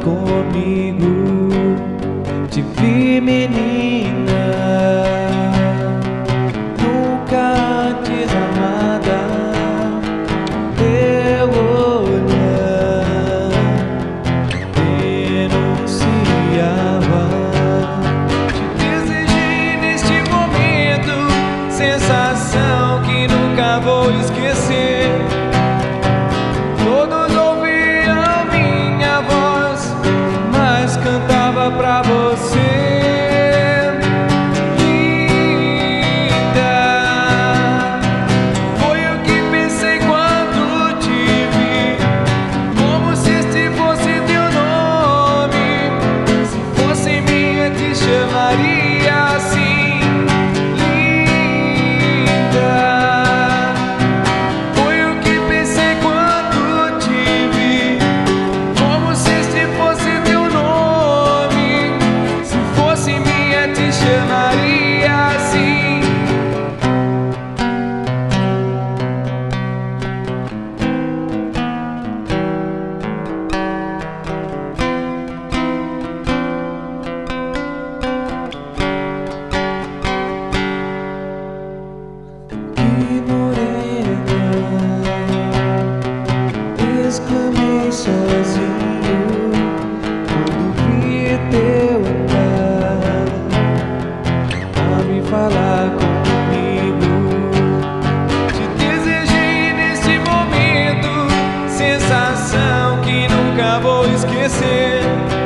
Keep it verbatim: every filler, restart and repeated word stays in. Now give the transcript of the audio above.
comigo. Te vi, menina, nunca antes amada. Teu olhar denunciava. Te desejei neste momento, sensação que nunca vou esquecer. Todos ouviam minha voz, mas cantava pra você. Linda, foi o que pensei quando te vi, como se este fosse teu nome. Se fosse minha, te chamaria assim. Linda, foi o que pensei quando te vi, como se este fosse teu nome. Se fosse minha, te chamaria assim. Que morena, exclamei sozinho quando vi teu olhar a me falar comigo. Te desejei neste momento, sensação que nunca vou esquecer.